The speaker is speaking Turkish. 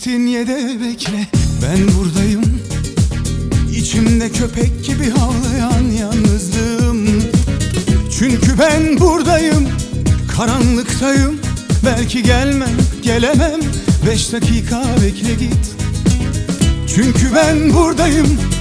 İstinye'de bekle, ben buradayım. İçimde köpek gibi havlayan yalnızlığım. Çünkü ben buradayım, karanlıktayım. Belki gelmem, gelemem, 5 dakika bekle git. Çünkü ben buradayım,